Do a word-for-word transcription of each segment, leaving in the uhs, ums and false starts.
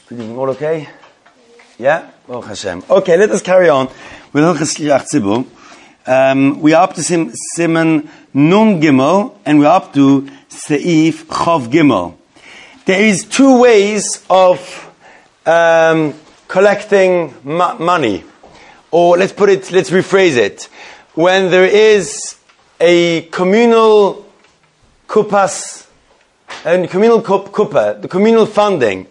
All okay? Yeah? Baruch Hashem. Okay, let us carry on with Hilchos Shliach Tzibur. Um, we are up to Sim, Siman Nun Gimel, and we're up to Seif Chav Gimel. There is two ways of um, collecting ma- money. Or let's put it, let's rephrase it. When there is a communal kupas, a communal kupa, the communal funding,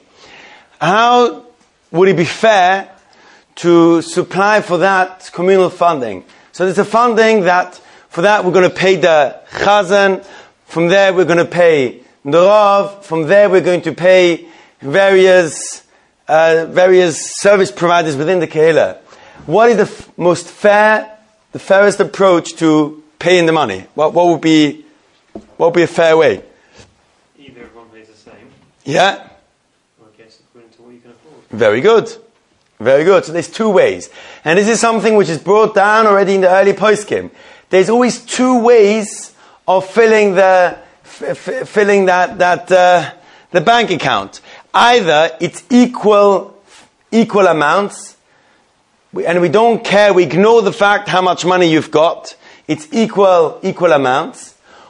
how would it be fair to supply for that communal funding? So there's a funding that, for that we're going to pay the chazan, from there we're going to pay the rav, from there we're going to pay various uh, various service providers within the kehillah. What is the f- most fair, the fairest approach to paying the money? What, what would be, what would be a fair way? Either everyone pays the same. Yeah. I guess according to what you can afford. Very good. Very good. So there's two ways. And this is something which is brought down already in the early poskim. There's always two ways of filling the, f- f- filling that, that, uh, the bank account. Either it's equal, equal amounts, and we don't care, we ignore the fact how much money you've got. It's equal, equal amounts.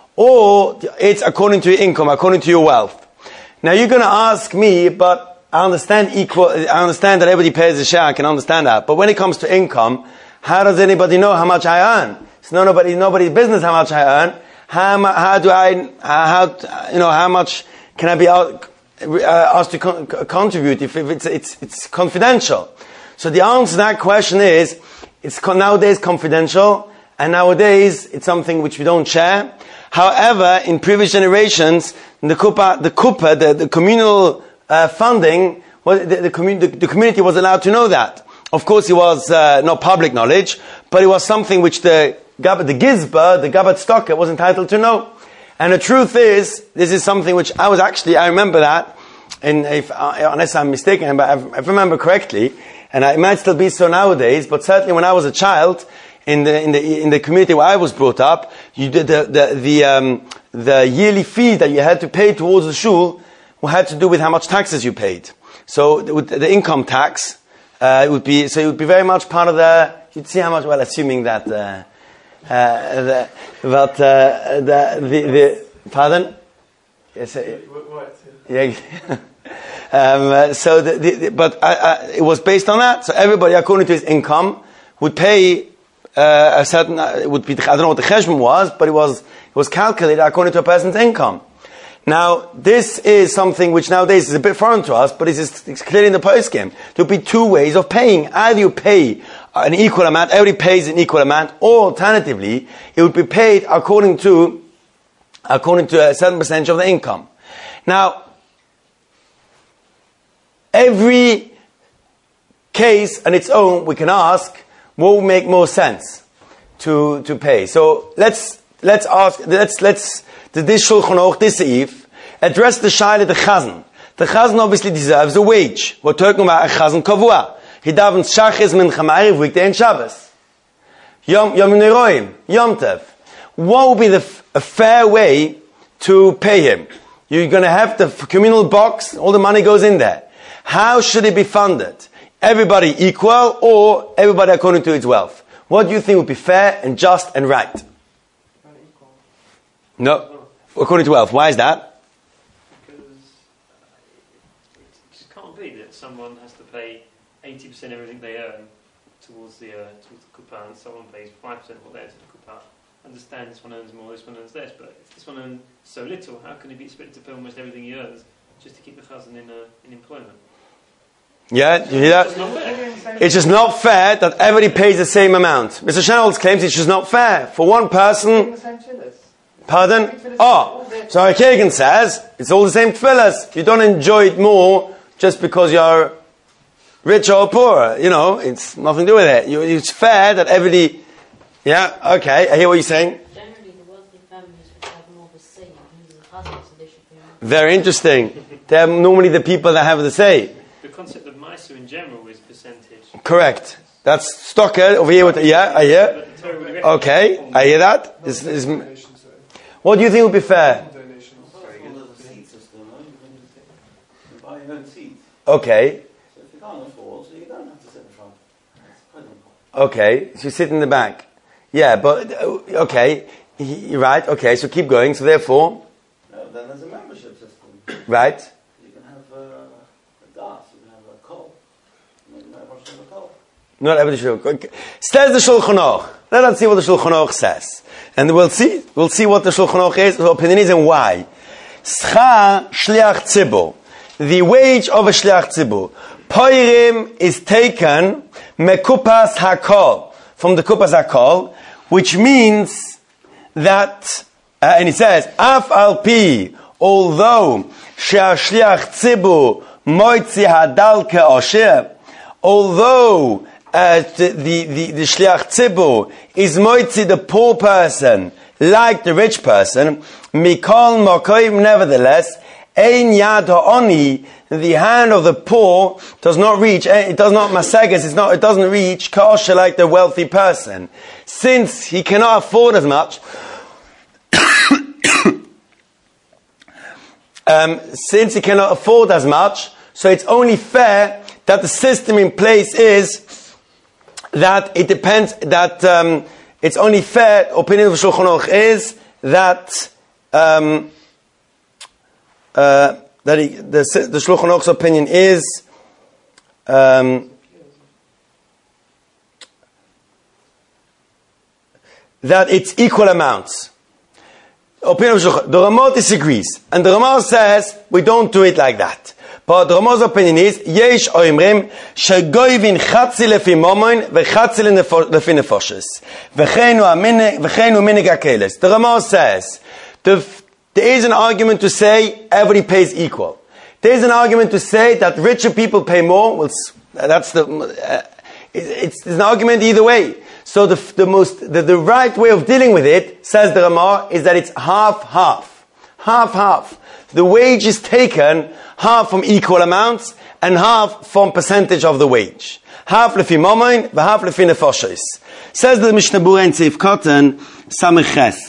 Or it's according to your income, according to your wealth. Now you're going to ask me, but I understand equal, I understand that everybody pays a share, I can understand that. But when it comes to income, how does anybody know how much I earn? It's not nobody, nobody's business how much I earn. How, how do I, how, you know, how much can I be out, uh, asked to con- contribute if, if it's, it's, it's confidential? So the answer to that question is, it's con- nowadays confidential, and nowadays it's something which we don't share. However, in previous generations, the kupa, the kupa, the, the communal uh, funding, well, the, the, commun- the, the community was allowed to know that. Of course, it was uh, not public knowledge, but it was something which the Gab- the Gizba, the Gabat Stocker, was entitled to know. And the truth is, this is something which I was actually, I remember that, and if, uh, unless I'm mistaken, but if I remember correctly, and it might still be so nowadays, but certainly when I was a child, in the in the in the community where I was brought up, you did the the the, um, the yearly fee that you had to pay towards the shul had to do with how much taxes you paid. So with the income tax, uh, it would be so it would be very much part of the. You'd see how much. Well, assuming that, uh, uh, the, but uh, the the the pardon. Yes. Uh, what? Yeah. um, uh, so, the, the, the, but uh, uh, it was based on that. So everybody, according to his income, would pay uh, a certain. Uh, it would be. I don't know what the cheshbon was, but it was it was calculated according to a person's income. Now, this is something which nowadays is a bit foreign to us, but it's, it's clearly in the poskim. There would be two ways of paying. Either you pay an equal amount, everybody pays an equal amount, or alternatively, it would be paid according to according to a certain percentage of the income. Now, every case on its own, we can ask, what would make more sense to to pay? So let's let's ask. Let's let's this Shulchan Aruch, this Seif, address the shaila the chazan. The chazan obviously deserves a wage. We're talking about a chazan kavua. He davens shachis mincha ma'ariv weekday and Shabbos. Yom Yom Neroim, Yom Tev. What would be the f- a fair way to pay him? You're going to have the communal box. All the money goes in there. How should it be funded? Everybody equal or everybody according to its wealth? What do you think would be fair and just and right? No. According to wealth. Why is that? Because it just can't be that someone has to pay eighty percent of everything they earn towards the uh, towards the kupan, and someone pays five percent of what they earn to the kupan. Understand this one earns more, this one earns less, but if this one earns so little, how can he be expected to pay almost everything he earns just to keep the chazan in, uh, in employment? Yeah, you hear that? It's not fair. It's just not fair that everybody pays the same amount. Mister Shanels claims it's just not fair. For one person... Pardon? Oh, so Kagan says, it's all the same tefillas. You don't enjoy it more just because you're rich or poor. You know, it's nothing to do with it. You, it's fair that everybody... Yeah, okay, I hear what you're saying. Generally, the wealthy families would have more of a say in the chazan, so they should pay more. Very interesting. They're normally the people that have the say. The concept of Meiser in general is percentage. Correct. That's Stocker over here with the, yeah, I hear. Okay, I hear that. Is, is, what do you think would be fair? Okay. So if you can't afford, so you don't have to sit in front. That's pretty important. Okay, so you sit in the back. Yeah, but, uh, okay, you're right, okay, so keep going, so therefore... No, then there's a membership system. Right. You can have uh, a das, you can have a kol. Not everyone should have a kol. Not everybody should. Okay. Says the Shulchan Aruch. Let us see what the Shulchan Aruch says. And we'll see, we'll see what the Shulchan Aruch is, the opinion is, and why. Schar shliach tzibur. The wage of a shliach tzibur. Poirim is taken mekupas hakol. From the kupas hakol, which means that, uh, and he says, af al pi, although she'ashliach tzibur moitzi hadal ke'osher, although uh, the, the, the, the shliach tzibur is moitzi the poor person, like the rich person, mikol mokoim, nevertheless, ein yad ha'oni, the hand of the poor does not reach, it does not masagas, it's not, it doesn't reach kosher like the wealthy person. Since he cannot afford as much, um, since he cannot afford as much, so it's only fair that the system in place is that it depends, that um, it's only fair, opinion of Shulchan Aruch is that um, uh, that he, the, the Shulchan Aruch's opinion is um, that it's equal amounts. Opinion of Shulchan, the Ramah disagrees, and the Ramah says we don't do it like that. But the Ramah's opinion is yesh oimrim shegoyvin chatzi lefi momon vechatzi lefi nefoshes v'cheinu aminik v'cheinu minik akeles. The Ramah says the there is an argument to say everybody pays equal. There is an argument to say that richer people pay more. Well, that's the, uh, it's, it's an argument either way. So the, the most, the, the right way of dealing with it, says the Ramah, is that it's half, half. Half, half. The wage is taken half from equal amounts and half from percentage of the wage. Half lefi momoin, half lefi nefoshes. Says the Mishnah Berurah in Seif Kotan, Samech Ches.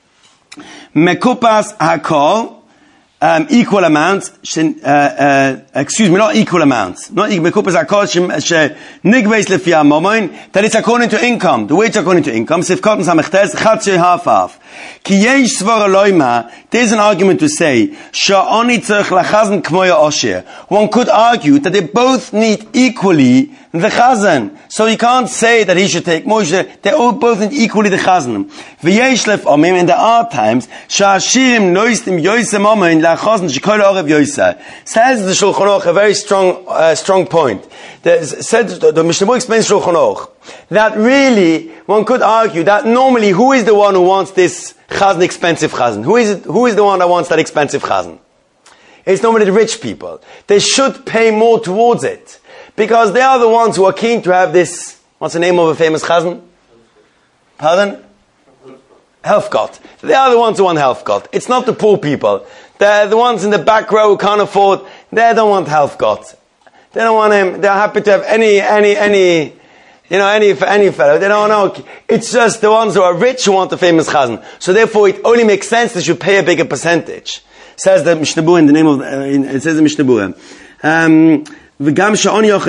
Mekupas hakol, um, equal amounts, uh, uh, excuse me, not equal amounts, not mekupas hakol, nigbeis lefi hamomoin, that it's according to income, the wage according to income, Seif Kotan Samech Tes, chatzi half half. Ki yesh svara loima, there's an argument to say, sha'oni tzarech lachazan kmoya osher. One could argue that they both need equally the chazan. So you can't say that he should take more, they all both need equally the chazan. V'yesh lef omim, and there are times, sha'ashirim noistim yoisem omein lachazan shekol orev yoisa. Says the Shulchan Aruch a very strong, uh, strong point. There's, said, the Mishnah Berurah explains Shulchan Aruch, that really, one could argue that normally who is the one who wants this chazan, expensive chazan? Who is it, who is the one that wants that expensive chazan? It's normally the rich people. They should pay more towards it. Because they are the ones who are keen to have this, what's the name of a famous chazan? Pardon? Helfgott. They are the ones who want Helfgott. It's not the poor people. They're the ones in the back row who can't afford, they don't want Helfgott. They don't want him, they're happy to have any, any, any, you know, any, any fellow. They don't know. It's just the ones who are rich who want the famous chazan. So therefore it only makes sense that you pay a bigger percentage. Says the Mishnah Berurah in the name of, uh, in, it says the Mishnah Berurah. Um, that's why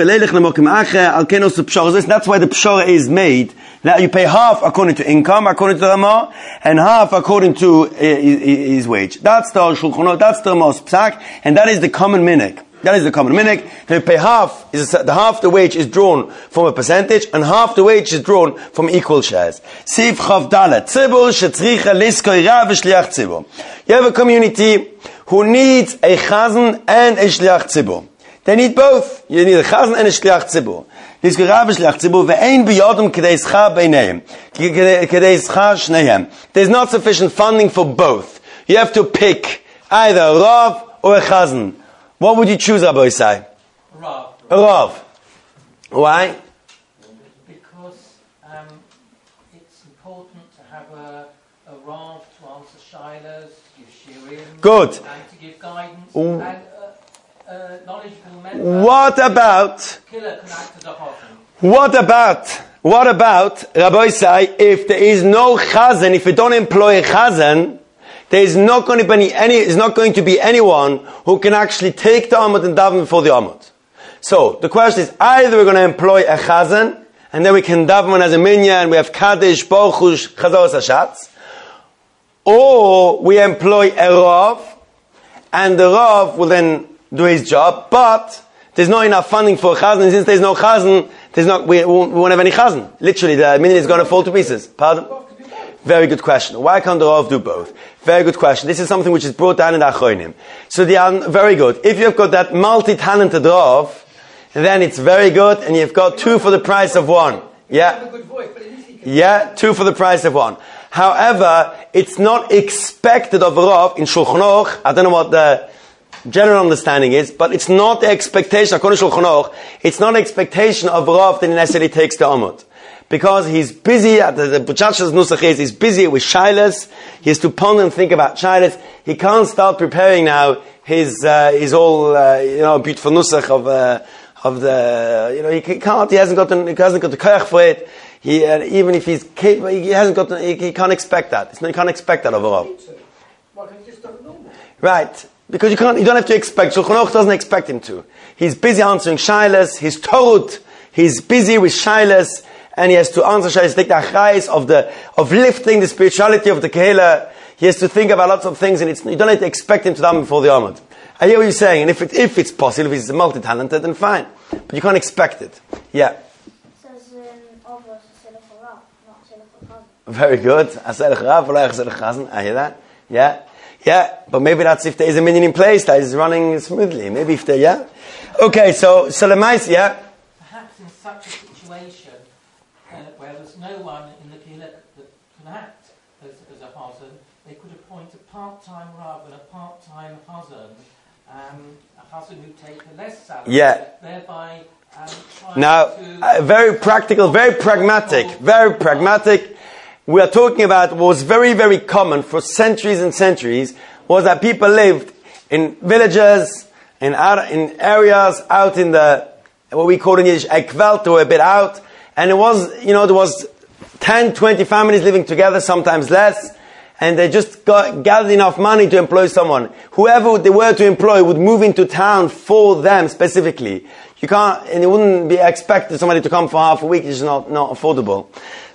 the pshara is made, that you pay half according to income, according to the Ramah, and half according to uh, his, his wage. That's the Shulchan Aruch, that's the Ramah's psak, and that is the common minhag. That is the common minhag. They pay half, is the half the wage is drawn from a percentage, and half the wage is drawn from equal shares. Seif Chav Dalet, tzibur shetzricha liskoi rav v'shliach tzibur. You have a community who needs a chazan and a shliach tzibur. They need both. You need a chazan and a shliach tzibur. Liskoi rav v'shliach tzibur ve'ein biyodem kedei zcha beineim. Kedei zcha shneihem. There's not sufficient funding for both. You have to pick either a rav or a chazan. What would you choose, Rabbi Isai? Rav. A Rav. Why? Because um, it's important to have a, a Rav to answer shilas, to give shirim, Good. and to give guidance, Mm. and uh, uh, knowledgeable men. What about, Killer can act as a hoffman. what about, what about, Rabbi Isai, if there is no chazan, if you don't employ a chazan, there is not going to be any, any, is not going to be anyone who can actually take the Amud and daven before the Amud. So, the question is, either we're going to employ a chazan, and then we can daven as a minyan, we have kaddish, bochush, chazaros hashatz, or we employ a rav, and the rav will then do his job, but there's not enough funding for a chazan, and since there's no chazan, there's not, we won't, we won't have any chazan. Literally, the minyan is going to fall to pieces. Pardon? Very good question. Why can't the rav do both? Very good question. This is something which is brought down in the Achronim. So they are very good. If you've got that multi-talented rav, then it's very good, and you've got two for the price of one. Yeah? Yeah, two for the price of one. However, it's not expected of a rav in Shulchan Aruch. I don't know what the general understanding is, but it's not the expectation, according to Shulchan Aruch, it's not an expectation of a rav that he necessarily takes the Amud. Because he's busy, at the Buchachas Nusach is, he's busy with Shilas, he has to ponder and think about Shilas, he can't start preparing now his, uh, his all, uh, you know, beautiful Nusach of, uh, of the, you know, he can't, he hasn't got the, he hasn't got the koyach for it, he, uh, even if he's capable, he hasn't got the, he, he can't expect that, it's not, you can't expect that of a Rav. Right, because you can't, you don't have to expect, Shulchan Aruch doesn't expect him to. He's busy answering Shilas, he's torut, he's busy with Shilas, and he has to answer Shilas, take the achayis of the, of lifting the spirituality of the Kehillah. He has to think about lots of things, and it's, you don't have to expect him to daven before the Amud. I hear what you're saying, and if it, if it's possible, if he's multi-talented, then fine. But you can't expect it. Yeah. It says in Avos, Aselech Rav, not Aselech Chazan. Very good. Aselech Rav, Aselech Chazan. I hear that. Yeah. Yeah. But maybe that's if there is a minyan in place that is running smoothly. Maybe if there, yeah. Okay, so, so Lemais, yeah. Perhaps in such a situation, uh, where there's no one in the Kehillah that can act as, as a Chazan, they could appoint a part-time Rav and a part-time Chazan, um, a Chazan who take a less salary, yeah. thereby um, trying now, to... uh, very practical, very pragmatic, very pragmatic. We are talking about what was very, very common for centuries and centuries, was that people lived in villages, in, out, in areas out in the, what we call in Yiddish, ekvelt, or a bit out, and it was, you know, there was ten, twenty families living together, sometimes less, and they just got, gathered enough money to employ someone. Whoever they were to employ would move into town for them specifically. You can't, and it wouldn't be expected somebody to come for half a week, it's not, not affordable.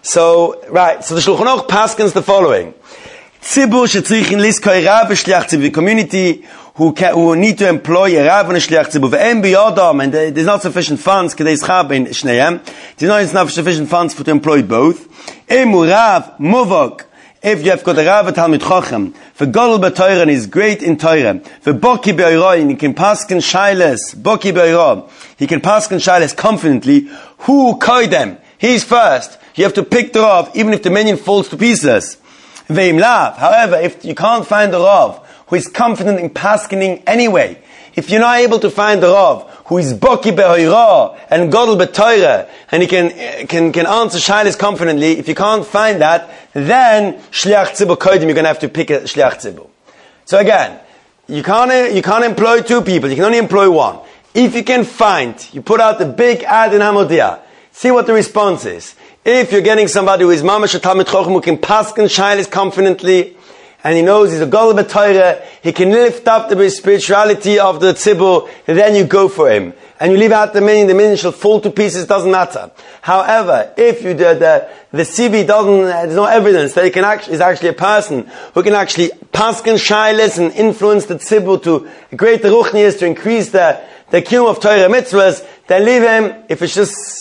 So, right, so the Shulchan Aruch paskins the following. Tzibur shetzrichin liskoi rav v'shliach tzibur, the community who, can, who need to employ a rav and a shliach tzibur, ve'em biyodam, and there's not sufficient funds, kedei schab in shneim, there's not sufficient funds for to employ both. Emu rav muvok, if you have got a rav a talmid chochem, v'godol b'toyra, and is great in Torah, v'boki be'oiroi, and he can paskin shailes, boki be'oiroi, he can paskin shailes confidently, who koidem, he's first. You have to pick the rav, even if the minyan falls to pieces. Ve'im lav. However, if you can't find the rav who is confident in paskening anyway, if you're not able to find the rav who is boki be'hoira and godel be'toira, and he can can can answer shaylas confidently, if you can't find that, then shliach tzibur kodim, you're going to have to pick a shliach tzibur. So again, you can't you can't employ two people. You can only employ one. If you can find, you put out the big ad in Hamodia. See what the response is. If you're getting somebody who is mamash talmid chochem, who can pasken shaylas confidently, and he knows he's a gadol b'Torah, he can lift up the spirituality of the tzibur, then you go for him. And you leave out the minyan, the minyan shall fall to pieces, doesn't matter. However, if you the the, the C V doesn't, there's no evidence that he can actually, is actually a person who can actually pasken shaylas and influence the tzibur to greater ruchnias, to increase the, the kiyum of Torah mitzvahs, then leave him, if it's just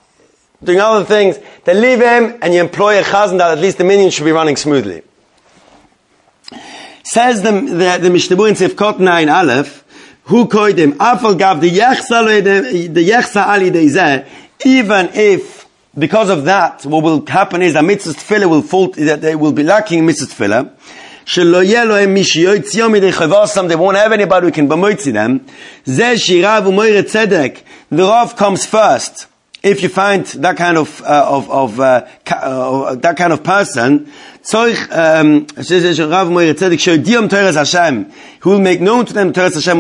doing other things, then leave him and you employ a chazan that at least the minyan should be running smoothly. Says the the, the Mishnah in Sefkot nine Aleph, who koidem afal gav the yechsa the yechsa ali deizeh, even if because of that what will happen is that mitzvah tefillah will fall, that they will be lacking mitzvah tefillah. Shelo yelo em mishiyotziyom midei chavasam, they won't have anybody who can b'moitzi them. Zeh shirav u'moire tzedek, the Rav comes first. If you find that kind of uh, of of uh, uh, that kind of person, um, who will make known to them Torahs Hashem,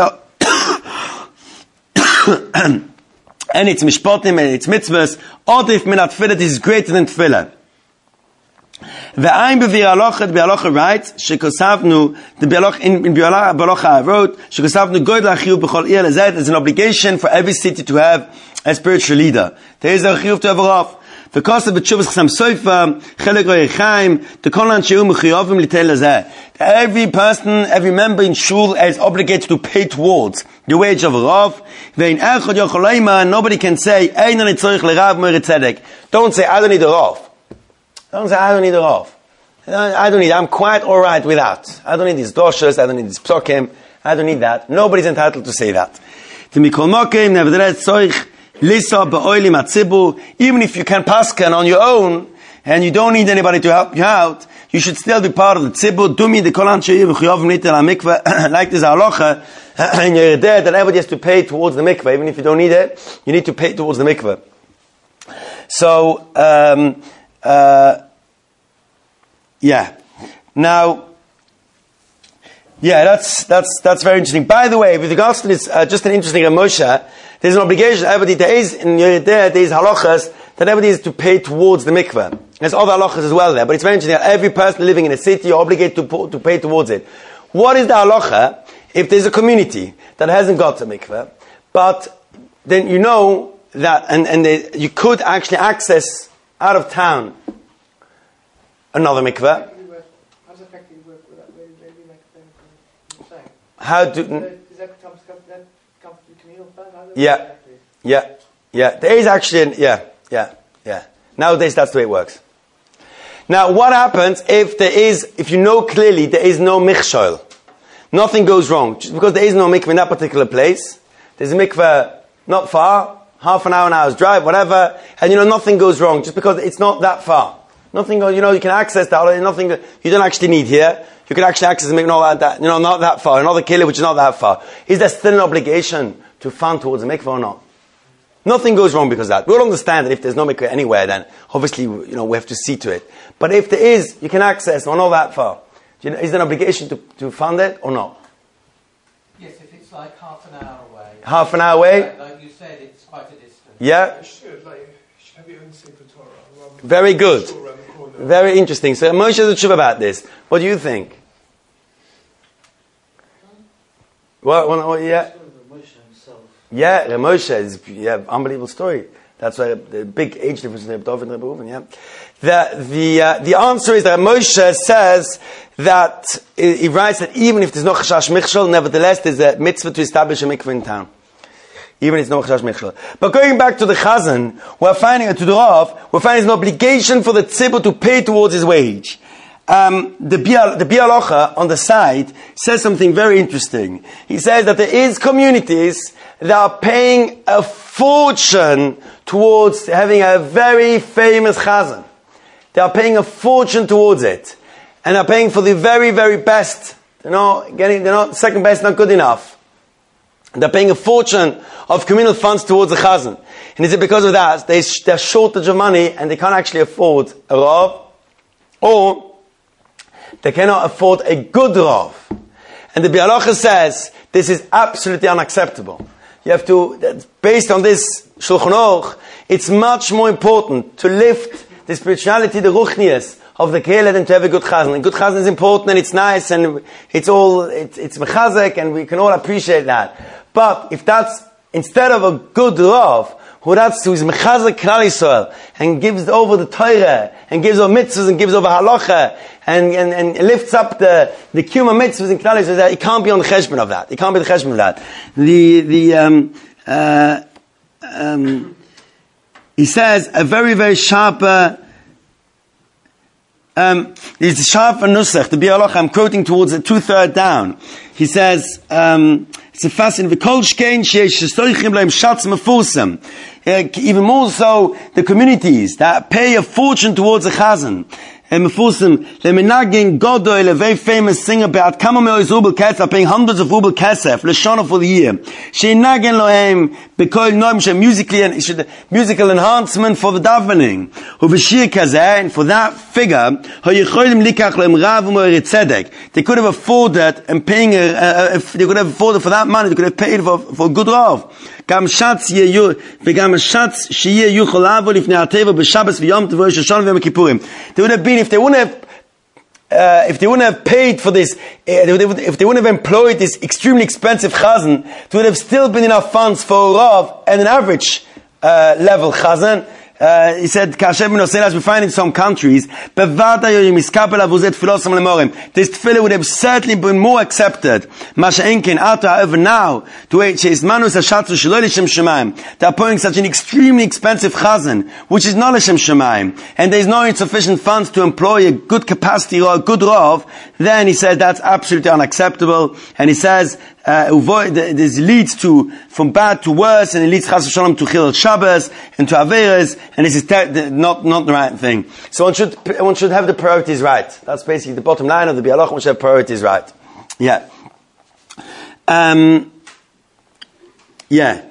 and it's mishpatim and it's mitzvahs. Or if minat tefillah, this is greater than tefillah. Ve'ayin b'vir halacha, the halacha writes, shekosavnu, the halacha, in, in halacha wrote, shekosavnu goyd la'chiyuv b'chol ir lezed, there's an obligation for every city to have a spiritual leader. There is a chiyuv to have a rav. Because of the Tshuvas Chassam Sofer, Chelek Roy Chaim, the Kolan Sheu Mechiyovim Litel Lazeh. Every person, every member in Shul is obligated to pay towards the wage of a Rav. Vein Echad Yocholaima, nobody can say, Einan Itzorich Lerav Moire Tzedek. Don't say, I don't need a Rav. Don't say, I don't need a Rav. I don't need, I'm quite alright with that. I don't need these doshas, I don't need these psokim, I don't need that. Nobody's entitled to say that. V'mikol Mokim, nevertheless, Tzorich, Lisa ba'oilim atzibur, even if you can paskan on your own, and you don't need anybody to help you out, you should still be part of the tzibur. Dumi de kolan she'yim v'chiyovim litel ha-mikveh, like this halacha, and you're there, that everybody has to pay towards the mikveh, even if you don't need it, you need to pay towards the mikveh. So, um, uh, yeah. Now, yeah, that's, that's, that's very interesting. By the way, with regards to this, uh, just an interesting Moshe, there's an obligation, everybody, there is, in there, there is halachas, that everybody is to pay towards the mikveh. There's other halachas as well there, but it's mentioned that every person living in a city, you're obligated to, to pay towards it. What is the halacha if there's a community that hasn't got a mikveh, but then you know that, and, and they, you could actually access out of town another mikveh? How does it effectively work with that? Maybe, maybe make a thing. How do... Does that come to communal fund? Yeah, yeah, yeah. There is actually, an, yeah, yeah, yeah. Nowadays, that's the way it works. Now, what happens if there is, if you know clearly there is no michshol, nothing goes wrong, just because there is no mikveh in that particular place. There's a mikveh not far, half an hour, an hour's drive, whatever, and you know nothing goes wrong just because it's not that far. Nothing goes, you know, you can access that. Nothing you don't actually need here. You can actually access the mikveh not that, you know, not that far. Another killer which is not that far. Is there still an obligation to fund towards the mikveh or not? Nothing goes wrong because of that. We'll understand that if there's no mikveh anywhere, then obviously, you know, we have to see to it. But if there is, you can access or not that far. You know, is there an obligation to, to fund it or not? Yes, if it's like half an hour away. Half an hour away? Like you said, it's quite a distance. Yeah? It should, like, you should have your own Sefer Torah. rather than Very good. short around the corner. Very interesting. So Moshe is a tshuva about this. What do you think? What, what, what yeah? Yeah, Moshe is yeah, unbelievable story. That's why the big age difference between David and Reuven. Yeah, the the uh, the answer is that Moshe says that he, he writes that even if there's no chashash michshol, nevertheless there's a mitzvah to establish a mikveh in town, even if there's no chashash michshol. But going back to the chazan, we're finding to the Rav, we're finding an obligation for the tzibur to pay towards his wage. Um, the Bial, the Bialocha on the side says something very interesting. He says that there is communities that are paying a fortune towards having a very famous chazan. They are paying a fortune towards it. And they're paying for the very, very best. You know, getting, they're not, second best not good enough. They're paying a fortune of communal funds towards the chazan. And is it because of that? There's, there's shortage of money and they can't actually afford a rav? Or they cannot afford a good rav. And the Bialocha says, this is absolutely unacceptable. You have to, based on this Shulchan Aruch, it's much more important to lift the spirituality, the ruchnias of the Kehillah than to have a good chazan. And good chazan is important and it's nice and it's all, it's, it's mechazek and we can all appreciate that. But if that's, instead of a good rav, who that's who's mechazek Klal Yisrael and gives over the Torah and gives over mitzvahs and gives over halacha and, and, and lifts up the the kiyum mitzvahs in Klal Yisrael, he can't be on the cheshbon of that. He can't be the cheshbon of that. The the um, uh, um, he says a very very sharp. Uh, um, it's a sharp nusach. The Bialoch, I'm quoting towards the two third down. He says. Um, It's a fascinating. Even more so, the communities that pay a fortune towards a chazan. And Mefusam, Lemenagin Godoy, a very famous singer, Be'at Kama Me'oz Rubel Kesef, paying hundreds of Rubel Kesef, Leshana for the year. She'nagin Lohem, Be'kol Noam, she musically and musical enhancement for the davening. Uveshir Kazeh, and for that figure, Hoyecholim Likach Lohem Rav U'Mo'er Tzedek. They could have afforded and paying, a, a, a, they could have afforded for that money, they could have paid for, for a good Rav. גם שץ יהיה, וגם שץ שיהיה יוכל לעבור לפני הטבע בשבס ויום טוב וראש השנה ויום הכיפורים. They would have been, if they wouldn't have Uh, if they wouldn't have paid for this, uh, they would, if they wouldn't have employed this extremely expensive chazan, there would have still been enough funds for a rav and an average uh, level chazan. Uh, he said, as we find in some countries, this tefillah would have certainly been more accepted. However, now, they are putting such an extremely expensive chazan, which is not L'Shem Shemayim, and there is no insufficient funds to employ a good capacity or a good rav, then he said that's absolutely unacceptable. And he says, uh, this leads to, from bad to worse, and it leads chas v'shalom to Chilul Shabbos, and to Averes, and this is te- not, not the right thing. So one should, one should have the priorities right. That's basically the bottom line of the Bialach, one should have priorities right. Yeah. Um, yeah.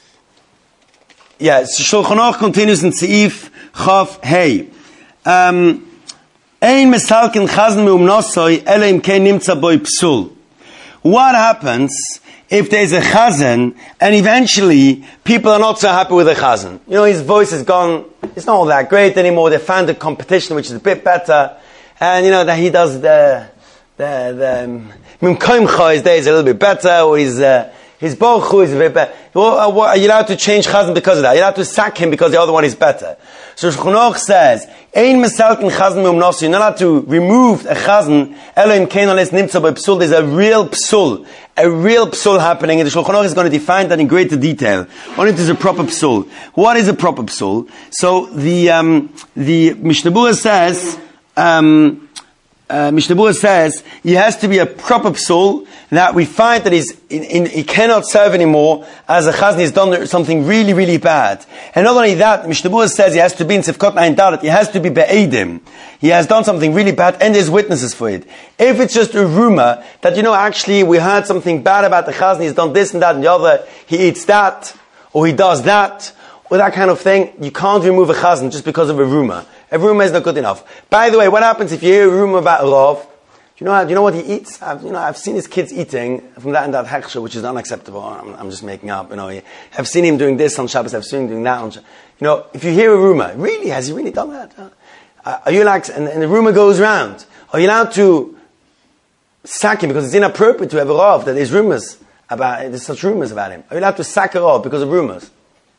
Yeah, so Shulchan Aruch continues in Seif Chav Hey. Um, Ein mesalkin chazan me'umnosoi, ela im kein nimtza boi psul. What happens if there's a chazan and eventually people are not so happy with the chazan? You know, his voice has gone, it's not all that great anymore. They found a competition which is a bit better. And you know, that he does the, the, the, Mimkoimcha, his day is a little bit better, or his, uh, his bochu is a bit better. Well, are you allowed to change chazan because of that? Are you allowed to sack him because the other one is better? So Shulchan Aruch says, Ein mesalkin chazan me'umnosi, you're not allowed to remove a chazan, Elohim kein ales nimtza by psul, there's a real psul, a real psul happening, and the Shulchan Aruch is going to define that in greater detail. Only if there's a proper psul. What is a proper psul? So the, um, the Mishnah Berurah says, um, Uh, Mishnah Berurah says he has to be a proper psul that we find that he's in, in, he cannot serve anymore as a chazan has done something really really bad. And not only that, Mishnah Berurah says he has to be in Sifkot Ein Dalet, he has to be be'edim. He has done something really bad and there's witnesses for it. If it's just a rumor that, you know, actually we heard something bad about the chazan, he's done this and that and the other, he eats that or he does that or that kind of thing, you can't remove a chazan just because of a rumor. A rumor is not good enough. By the way, what happens if you hear a rumor about a rav? Do you know? Do you know what he eats? I've, you know, I've seen his kids eating from that and that hechsher, which is unacceptable. I'm, I'm just making up. You know, I've seen him doing this on Shabbos. I've seen him doing that on Shabbos. You know, if you hear a rumor, really, has he really done that? Uh, are you like, and, and the rumor goes round? Are you allowed to sack him because it's inappropriate to have a rav that there's rumors about? There's such rumors about him. Are you allowed to sack a rav because of rumors?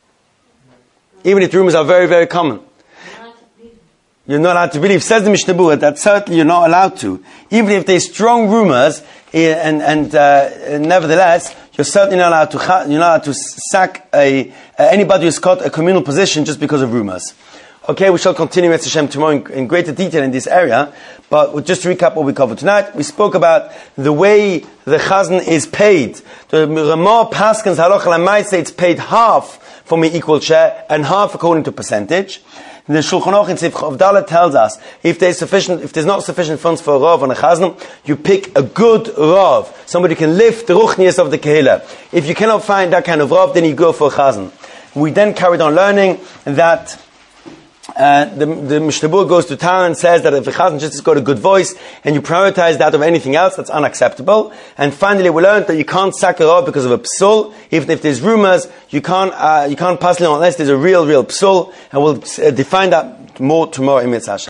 Even if rumors are very, very common. You're not allowed to believe. Says the Mishnah Berurah that certainly you're not allowed to. Even if there's strong rumors, and, and, uh, and nevertheless, you're certainly not allowed to, you're not allowed to sack a, uh, anybody who's got a communal position just because of rumors. Okay, we shall continue with Hashem tomorrow in, in greater detail in this area, but we'll just recap what we covered tonight. We spoke about the way the chazan is paid. The Ramah Paskins Halacha L'Maaseh, it's paid half from an equal share and half according to percentage. The Shulchan Aruch in Seif Chav Dalet tells us if there's sufficient, if there's not sufficient funds for a rav and a chazan, you pick a good rav, somebody who can lift the ruchnias of the kehillah. If you cannot find that kind of rav, then you go for a chazan. We then carried on learning that uh, the, the Mishnah Berurah goes to town and says that if a chazan just has got a good voice and you prioritize that of anything else, that's unacceptable. And finally, we learned that you can't sack a rav because of a psul. Even if there's rumors, you can't uh, you can't pass it on unless there's a real, real psul. And we'll uh, define that more tomorrow in Mitzvah.